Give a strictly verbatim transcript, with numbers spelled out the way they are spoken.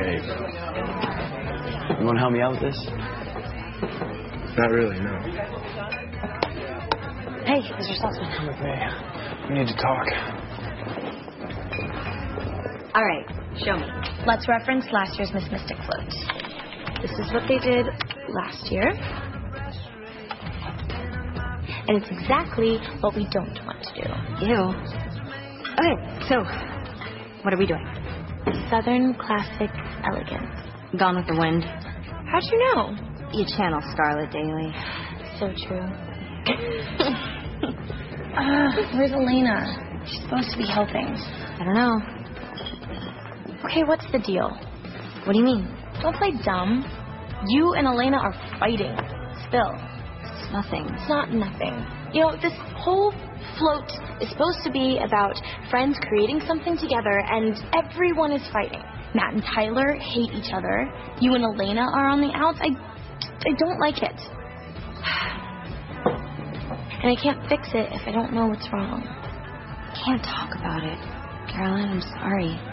brave. You want to help me out with this? Not really, no. Hey, Mister Saltzman. Come with me. We need to talk. All right, show me. Let's reference last year's Miss Mystic float. This is what they did last year. And it's exactly what we don't want to do. Ew. Okay, so, what are we doing? Southern Classic Elegance. Gone with the Wind. How'd you know? You channel Scarlet daily. So true. uh, where's Elena? She's supposed to be helping. I don't know. Okay, what's the deal? What do you mean? Don't play dumb. You and Elena are fighting. Still. It's nothing. It's not nothing. You know, this whole float is supposed to be about friends creating something together, and everyone is fighting. Matt and Tyler hate each other. You and Elena are on the outs. I, I don't like it. And I can't fix it if I don't know what's wrong. Can't talk about it. Caroline, I'm sorry.